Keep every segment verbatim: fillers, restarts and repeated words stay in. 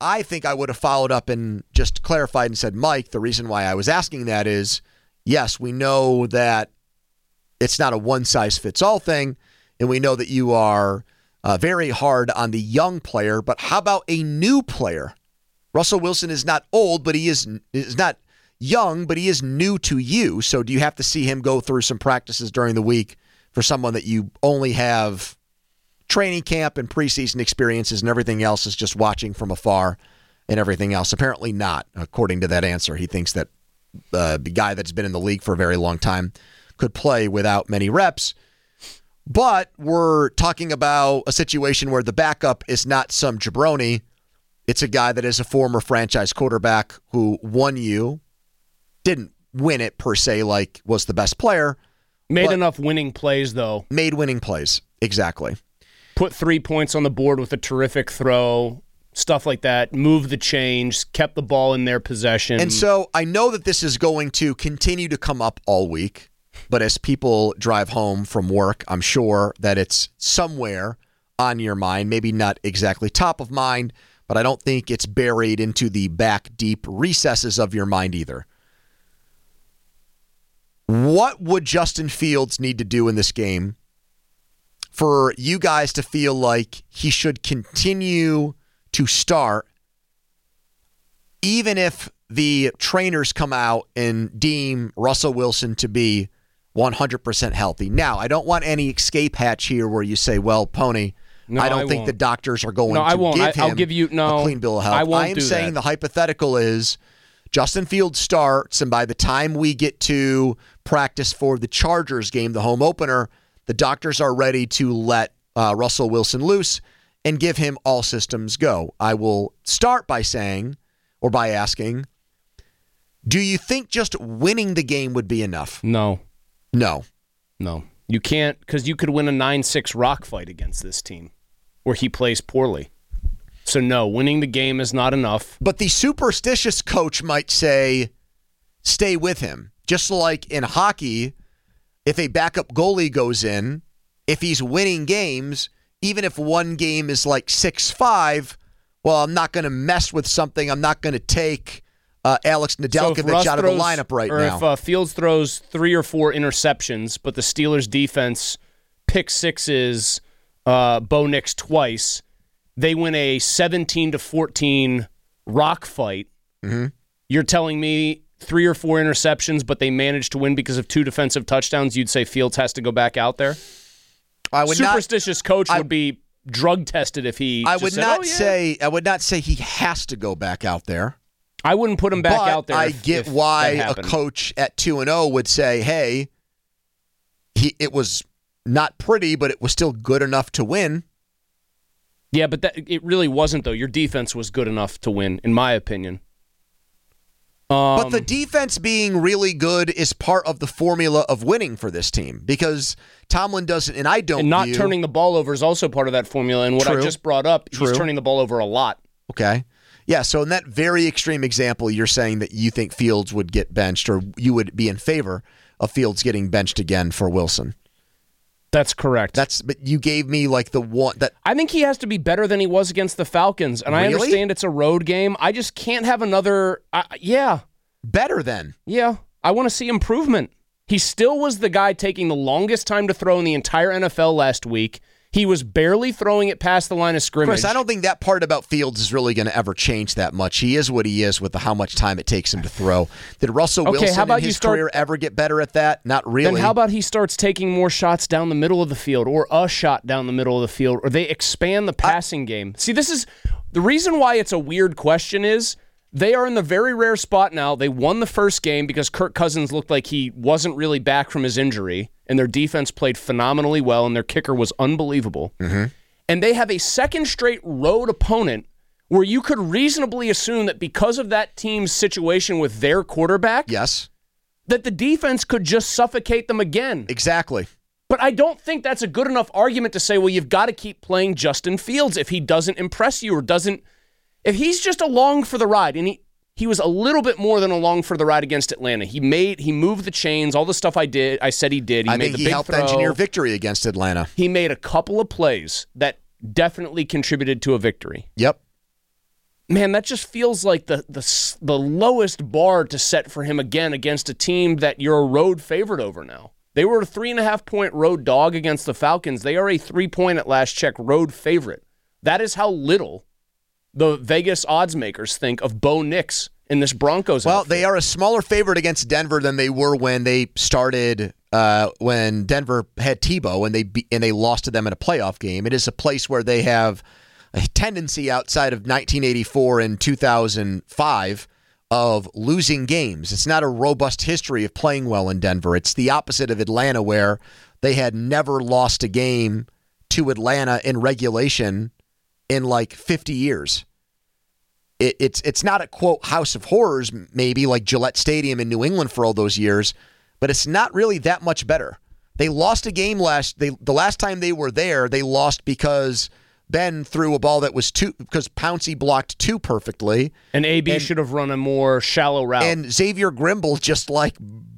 I think I would have followed up and just clarified and said, Mike, the reason why I was asking that is, yes, we know that it's not a one-size-fits-all thing, and we know that you are uh, very hard on the young player, but how about a new player? Russell Wilson is not old, but he is, is not young, but he is new to you. So do you have to see him go through some practices during the week for someone that you only have training camp and preseason experiences and everything else is just watching from afar and everything else? Apparently not, according to that answer. He thinks that uh, the guy that's been in the league for a very long time could play without many reps. But we're talking about a situation where the backup is not some jabroni. It's a guy that is a former franchise quarterback who won you, didn't win it per se like was the best player. Made enough winning plays, though. Made winning plays, exactly. Put three points on the board with a terrific throw, stuff like that. Moved the chains, kept the ball in their possession. And so I know that this is going to continue to come up all week, but as people drive home from work, I'm sure that it's somewhere on your mind, maybe not exactly top of mind, but I don't think it's buried into the back deep recesses of your mind either. What would Justin Fields need to do in this game for you guys to feel like he should continue to start, even if the trainers come out and deem Russell Wilson to be one hundred percent healthy? Now, I don't want any escape hatch here where you say, well, Pony, no, I don't I think won't. the doctors are going no, to I won't. give I, him I'll give you, no, a clean bill of health. I won't I am do saying that. The hypothetical is Justin Fields starts, and by the time we get to practice for the Chargers game, the home opener, the doctors are ready to let uh, Russell Wilson loose and give him all systems go. I will start by saying, or by asking, do you think just winning the game would be enough? No. No. No. You can't, because you could win a nine six rock fight against this team where he plays poorly. So no, winning the game is not enough. But the superstitious coach might say, stay with him. Just like in hockey, if a backup goalie goes in, if he's winning games, even if one game is like six five, well, I'm not going to mess with something. I'm not going to take uh, Alex Nedeljkovic so out throws, of the lineup right or now. Or if uh, Fields throws three or four interceptions, but the Steelers' defense pick sixes uh, Bo Nix twice, they win a seventeen to fourteen rock fight. Mm-hmm. You're telling me three or four interceptions, but they managed to win because of two defensive touchdowns, you'd say Fields has to go back out there? I would Superstitious not, coach I, would be drug tested if he I just would said, not oh, yeah. say I would not say he has to go back out there. I wouldn't put him back but out there. I if, get if why that a happened. coach at two and oh would say, hey, he it was not pretty, but it was still good enough to win. Yeah, but that, it really wasn't, though. Your defense was good enough to win, in my opinion. Um, But the defense being really good is part of the formula of winning for this team, because Tomlin doesn't, and I don't And not view, turning the ball over is also part of that formula. And what True. I just brought up, True. he's turning the ball over a lot. Okay. Yeah, so in that very extreme example, you're saying that you think Fields would get benched, or you would be in favor of Fields getting benched again for Wilson. That's correct. That's but you gave me like the one that I think he has to be better than he was against the Falcons. And I Really? understand it's a road game. I just can't have another. Uh, yeah. better than. Yeah. I want to see improvement. He still was the guy taking the longest time to throw in the entire N F L last week. He was barely throwing it past the line of scrimmage. Chris, I don't think that part about Fields is really going to ever change that much. He is what he is with the how much time it takes him to throw. Did Russell Okay, Wilson how about in you his start- career ever get better at that? Not really. Then how about he starts taking more shots down the middle of the field, or a shot down the middle of the field, or they expand the passing game? See, this is the reason why it's a weird question is they are in the very rare spot now. They won the first game because Kirk Cousins looked like he wasn't really back from his injury, and their defense played phenomenally well, and their kicker was unbelievable. Mm-hmm. And they have a second straight road opponent where you could reasonably assume that because of that team's situation with their quarterback, Yes, that the defense could just suffocate them again. exactly. But I don't think that's a good enough argument to say, well, you've got to keep playing Justin Fields if he doesn't impress you or doesn't. If he's just along for the ride, and he, he was a little bit more than along for the ride against Atlanta. He made he moved the chains, all the stuff I did, I said he did. He I made think the he big helped throw. engineer victory against Atlanta. He made a couple of plays that definitely contributed to a victory. Yep. man, that just feels like the the the lowest bar to set for him again against a team that you're a road favorite over now. They were a three and a half point road dog against the Falcons. They are a three point at last check road favorite. That is how little the Vegas odds makers think of Bo Nix in this Broncos Well, outfit. they are a smaller favorite against Denver than they were when they started, uh, when Denver had Tebow and they be, and they lost to them in a playoff game. It is a place where they have a tendency outside of nineteen eighty-four and two thousand five of losing games. It's not a robust history of playing well in Denver. It's the opposite of Atlanta, where they had never lost a game to Atlanta in regulation in like fifty years. It, it's it's not a, quote, house of horrors, maybe, like Gillette Stadium in New England for all those years, but it's not really that much better. They lost a game last, they, the last time they were there, they lost because Ben threw a ball that was too, because Pouncey blocked too perfectly. And A B and, should have run a more shallow route. And Xavier Grimble just like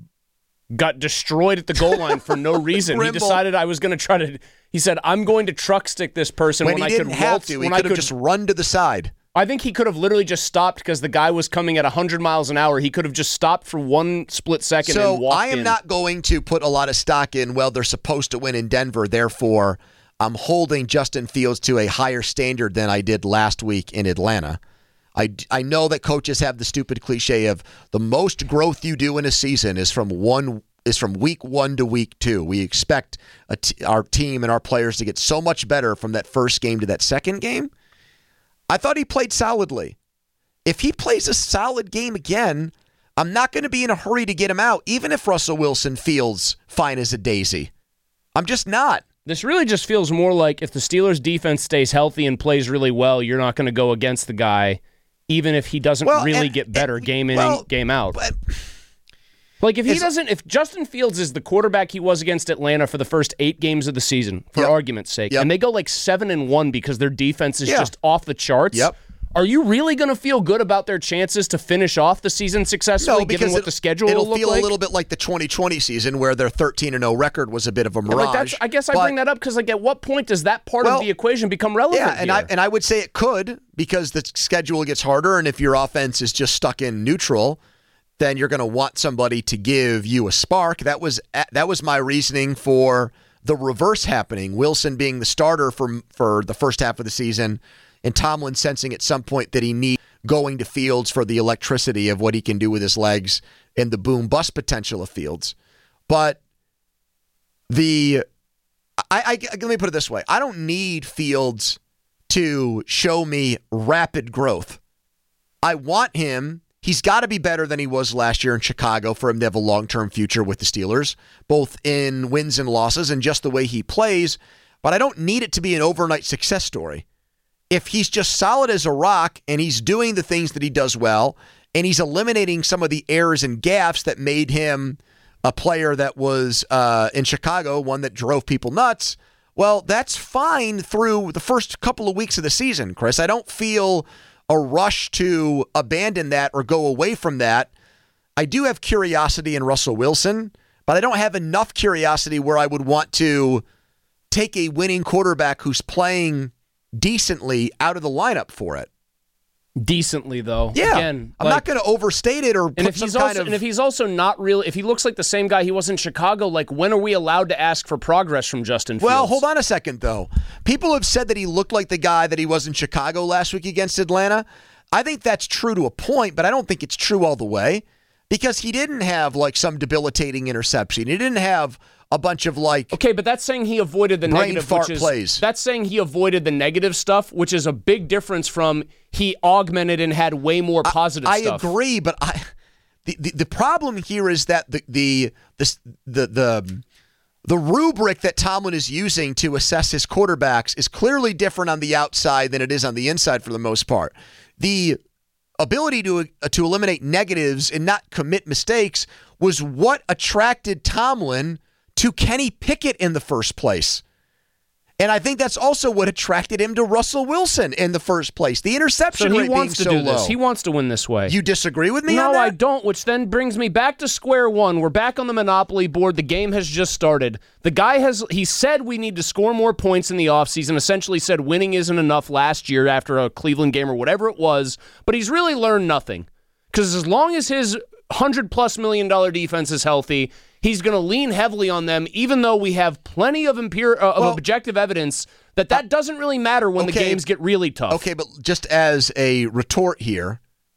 got destroyed at the goal line for no reason. He decided I was going to try to, he said, I'm going to truck stick this person when, when he I didn't could have waltz, to. He when could I have could just run to the side. I think he could have literally just stopped because the guy was coming at one hundred miles an hour. He could have just stopped for one split second so and walked I am in. not going to put a lot of stock in, well, they're supposed to win in Denver, therefore I'm holding Justin Fields to a higher standard than I did last week in Atlanta. I, I know that coaches have the stupid cliche of the most growth you do in a season is from one is from week one to week two. We expect a t- our team and our players to get so much better from that first game to that second game. I thought he played solidly. If he plays a solid game again, I'm not going to be in a hurry to get him out, even if Russell Wilson feels fine as a daisy. I'm just not. This really just feels more like if the Steelers' defense stays healthy and plays really well, you're not going to go against the guy, even if he doesn't well, really and, get better and, game in, well, game out. But, like if he doesn't, if Justin Fields is the quarterback he was against Atlanta for the first eight games of the season, for yep. argument's sake, yep. and they go like seven and one because their defense is yeah. just off the charts. Yep. Are you really going to feel good about their chances to finish off the season successfully, no, given what it, the schedule it'll will look feel like? a little bit like the twenty twenty season where their thirteen and oh record was a bit of a mirage. Yeah, like that's, I guess I but, bring that up because, like, at what point does that part well, of the equation become relevant? Yeah, and here? I and I would say it could because the schedule gets harder, and if your offense is just stuck in neutral, then you're going to want somebody to give you a spark. That was that was my reasoning for the reverse happening. Wilson being the starter for for the first half of the season, and Tomlin sensing at some point that he needs going to Fields for the electricity of what he can do with his legs and the boom bust potential of Fields. But the I, I let me put it this way: I don't need Fields to show me rapid growth. I want him. He's got to be better than he was last year in Chicago for him to have a long-term future with the Steelers, both in wins and losses and just the way he plays. But I don't need it to be an overnight success story. If he's just solid as a rock and he's doing the things that he does well and he's eliminating some of the errors and gaffes that made him a player that was uh, in Chicago, one that drove people nuts, well, that's fine through the first couple of weeks of the season, Chris. I don't feel a rush to abandon that or go away from that. I do have curiosity in Russell Wilson, but I don't have enough curiosity where I would want to take a winning quarterback who's playing decently out of the lineup for it. Decently, though. Yeah. Again, I'm like, not going to overstate it or and put if some he's kind also, of... And if he's also not really, if he looks like the same guy he was in Chicago, like when are we allowed to ask for progress from Justin Fields? Well, hold on a second, though. People have said that he looked like the guy that he was in Chicago last week against Atlanta. I think that's true to a point, but I don't think it's true all the way because he didn't have like some debilitating interception. He didn't have a bunch of like okay, but that's saying he avoided the brain negative, fart which is, plays. That's saying he avoided the negative stuff, which is a big difference from he augmented and had way more positive I, I stuff. I agree, but I the, the the problem here is that the the the the the the rubric that Tomlin is using to assess his quarterbacks is clearly different on the outside than it is on the inside for the most part. The ability to uh, to eliminate negatives and not commit mistakes was what attracted Tomlin to Kenny Pickett in the first place. And I think that's also what attracted him to Russell Wilson in the first place. The interception so he rate wants being to so do low. this. He wants to win this way. You disagree with me no, on that? I don't, which then brings me back to square one. We're back on the Monopoly board. The game has just started. The guy has, he said we need to score more points in the offseason, essentially said winning isn't enough last year after a Cleveland game or whatever it was, but he's really learned nothing. Because as long as his one hundred plus million dollar defense is healthy, he's going to lean heavily on them, even though we have plenty of, empir- uh, of well, objective evidence that that doesn't really matter when okay, the games get really tough. Okay, but just as a retort here,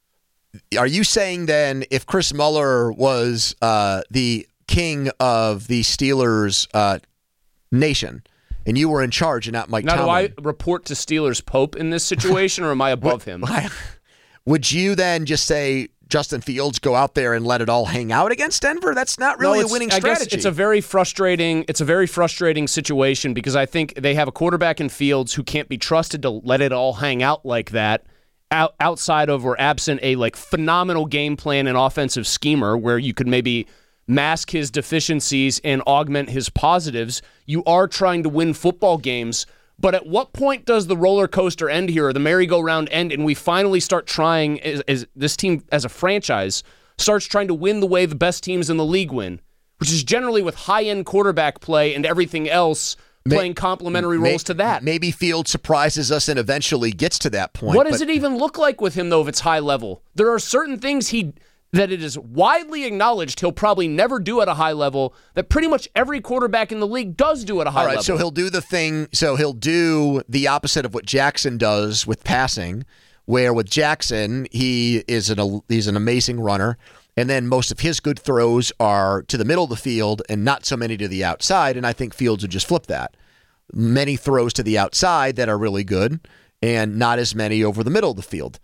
are you saying then if Chris Mueller was uh, the king of the Steelers uh, nation and you were in charge and not Mike now, Tomlin? Now, do I report to Steelers Pope in this situation, or am I above him? Would you then just say, Justin Fields, go out there and let it all hang out against Denver? That's not really no, a winning I strategy. Guess it's a very frustrating. It's a very frustrating situation because I think they have a quarterback in Fields who can't be trusted to let it all hang out like that, out, outside of or absent a like phenomenal game plan and offensive schemer where you could maybe mask his deficiencies and augment his positives. You are trying to win football games. But at what point does the roller coaster end here, or the merry-go-round end, and we finally start trying, as, as this team as a franchise, starts trying to win the way the best teams in the league win, which is generally with high-end quarterback play and everything else playing may, complementary may, roles to that. Maybe Field surprises us and eventually gets to that point. What does it even look like with him, though, if it's high level? There are certain things he... that it is widely acknowledged he'll probably never do at a high level, that pretty much every quarterback in the league does do at a high level. All right, level. so he'll do the thing, so he'll do the opposite of what Jackson does with passing, where with Jackson, he is an he's an amazing runner, and then most of his good throws are to the middle of the field and not so many to the outside, and I think Fields would just flip that. Many throws to the outside that are really good, and not as many over the middle of the field.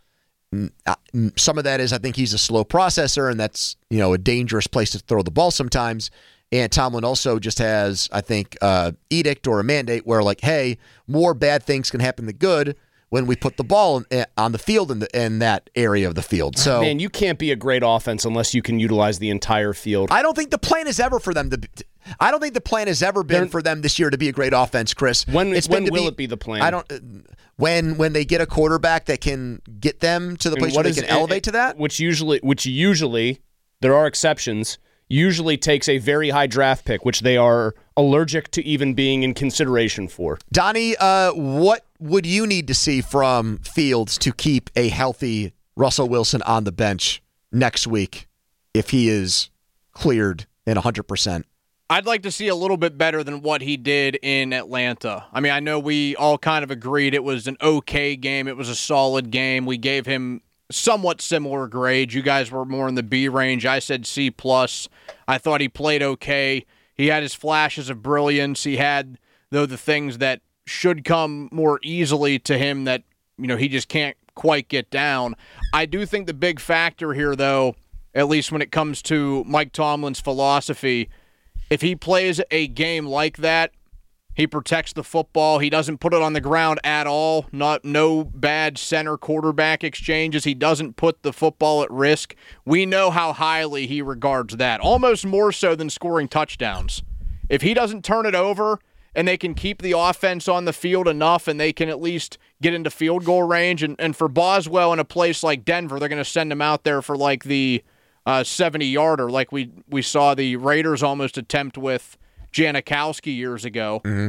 Some of that is I think he's a slow processor, and that's, you know, a dangerous place to throw the ball sometimes. And Tomlin also just has, I think, uh, edict or a mandate where, like, hey, more bad things can happen than good when we put the ball in, on the field in, the, in that area of the field. So, man, you can't be a great offense unless you can utilize the entire field. I don't think the plan is ever for them to. I don't think the plan has ever been They're, for them this year to be a great offense, Chris. When, it's when been will be, it be the plan? I don't. When when they get a quarterback that can get them to the place where they can it, elevate it, to that, which usually, which usually, there are exceptions. Usually takes a very high draft pick, which they are allergic to even being in consideration for. Donnie, uh, what would you need to see from Fields to keep a healthy Russell Wilson on the bench next week if he is cleared in one hundred percent? I'd like to see a little bit better than what he did in Atlanta. I mean, I know we all kind of agreed it was an okay game. It was a solid game. We gave him somewhat similar grades. You guys were more in the B range. I said C plus. I thought he played okay. He had his flashes of brilliance. He had, though, the things that should come more easily to him that, you know, he just can't quite get down. I do think the big factor here, though, at least when it comes to Mike Tomlin's philosophy, if he plays a game like that, he protects the football. He doesn't put it on the ground at all. Not no bad center quarterback exchanges. He doesn't put the football at risk. We know how highly he regards that, almost more so than scoring touchdowns. If he doesn't turn it over and they can keep the offense on the field enough and they can at least get into field goal range, and, and for Boswell in a place like Denver, they're going to send him out there for like the uh, seventy-yarder like we, we saw the Raiders almost attempt with Janikowski years ago. Mm-hmm.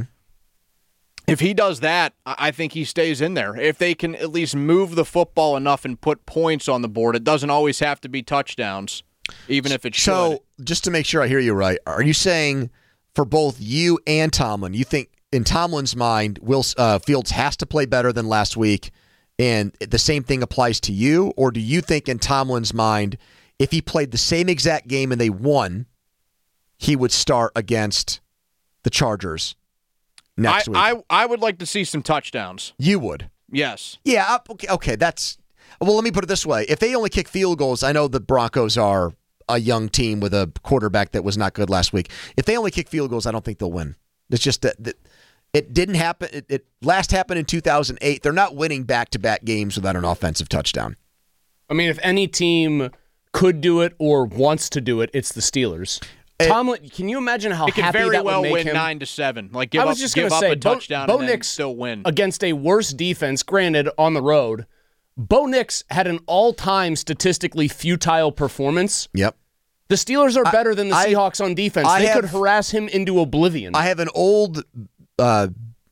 If he does that, I think he stays in there. If they can at least move the football enough and put points on the board, it doesn't always have to be touchdowns, even if it should. So, just to make sure I hear you right, are you saying for both you and Tomlin, you think in Tomlin's mind, Will uh, Fields has to play better than last week, and the same thing applies to you? Or do you think in Tomlin's mind, if he played the same exact game and they won, he would start against the Chargers next I, week? I I would like to see some touchdowns. You would? Yes. Yeah, okay, okay, that's... Well, let me put it this way. If they only kick field goals, I know the Broncos are a young team with a quarterback that was not good last week. If they only kick field goals, I don't think they'll win. It's just that, that it didn't happen. It, it last happened in two thousand eight. They're not winning back-to-back games without an offensive touchdown. I mean, if any team could do it or wants to do it, it's the Steelers. Tomlin, can you imagine how It could happy very that well would make win him? nine to seven. Like give I was up, just give gonna up say, a Bo, touchdown Bo and then Nix still win. against a worse defense, granted on the road. Bo Nix had an all-time statistically futile performance. Yep. The Steelers are better than the I- Seahawks on defense. I they have- could harass him into oblivion. I have an old uh,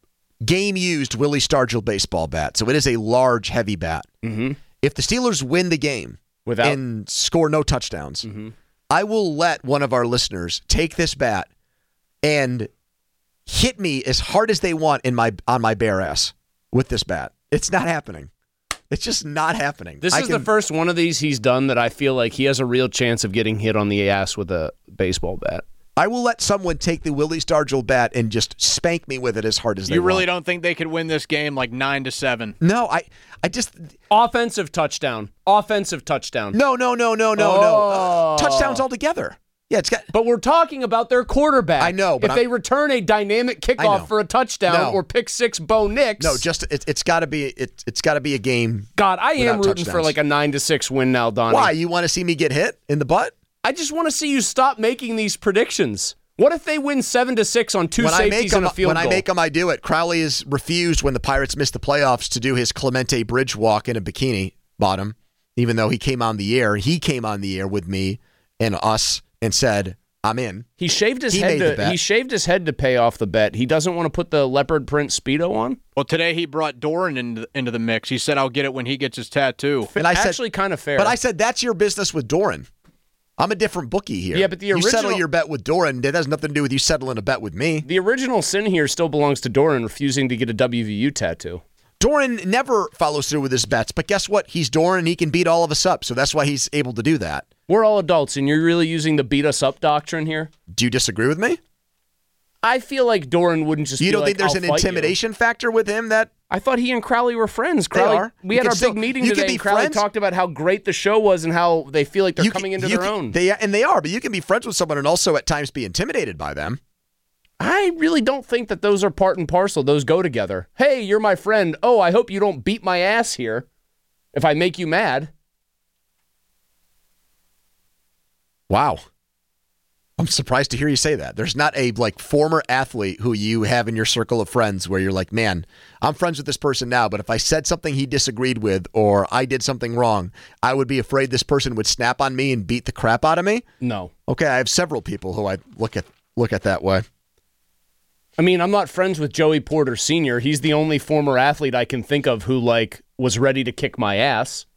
game-used Willie Stargell baseball bat, so it is a large, heavy bat. mm-hmm. If the Steelers win the game Without and score no touchdowns, mm-hmm. I will let one of our listeners take this bat and hit me as hard as they want in my on my bare ass with this bat. It's not happening. It's just not happening. This I is can- the first one of these he's done that I feel like he has a real chance of getting hit on the ass with a baseball bat. I will let someone take the Willie Stargell bat and just spank me with it as hard as they You want. really don't think they could win this game like nine to seven? No, I, I just Offensive touchdown. Offensive touchdown. no, no, no, no, no, Oh. no. Touchdowns altogether. Yeah, it's got. But we're talking about their quarterback. I know, but if I'm- they return a dynamic I know. kickoff for a touchdown No. or pick six Bo Nix. No, just it, it's got to be it, it's got to be a game. God, I am without rooting for touchdowns. like a nine to six win now, Donnie. Why? You want to see me get hit in the butt? I just want to see you stop making these predictions. What if they win seven to six on two When I make safeties them, and a field when goal? I make them, I do it. Crowley has refused when the Pirates missed the playoffs to do his Clemente Bridge walk in a bikini bottom, even though he came on the air. He came on the air with me and us and said, "I'm in." He shaved his He head made the to bet. he shaved his head to pay off the bet. He doesn't want to put the leopard print Speedo on. Well, today he brought Doran into, into the mix. He said, I'll get it when he gets his tattoo. And I said, Actually, kind of fair. but I said that's your business with Doran. I'm a different bookie here. Yeah, but the you settle original- your bet with Doran. That has nothing to do with you settling a bet with me. the original sin here still belongs to Doran refusing to get a W V U tattoo. Doran never follows through with his bets, but guess what? He's Doran. He can beat all of us up, so that's why he's able to do that. We're all adults, and you're really using the beat us up doctrine here. Do you disagree with me? I feel like Doran wouldn't just. You be don't like, think there's "I'll an fight you." intimidation factor with him that I thought he and Crowley were friends. They Crowley, are. We You had can our still- big meeting you can today, be and Crowley friends. talked about how great the show was and how they feel like they're you coming can- into you their can- own. They and they are, but you can be friends with someone and also at times be intimidated by them. I really don't think that those are part and parcel. Those go together. Hey, you're my friend. Oh, I hope you don't beat my ass here if I make you mad. Wow. I'm surprised to hear you say that. There's not a like former athlete who you have in your circle of friends where you're like, man, I'm friends with this person now, but if I said something he disagreed with or I did something wrong, I would be afraid this person would snap on me and beat the crap out of me. No. Okay, I have several people who I look at look at that way. I mean, I'm not friends with Joey Porter Senior He's the only former athlete I can think of who, like, was ready to kick my ass.